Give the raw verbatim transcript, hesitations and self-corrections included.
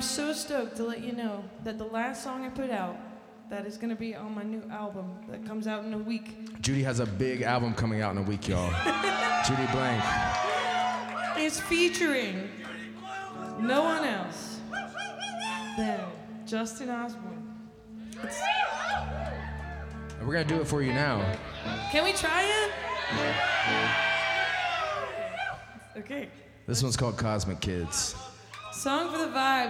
so stoked to let you know that the last song I put out, that is gonna be on my new album that comes out in a week. Judy has a big album coming out in a week, y'all. Judy Blank. It's featuring no one else than Justin Osborne. It's... And we're gonna do it for you now. Can we try it? Okay. This one's called Cosmic Kids. Song for the vibes.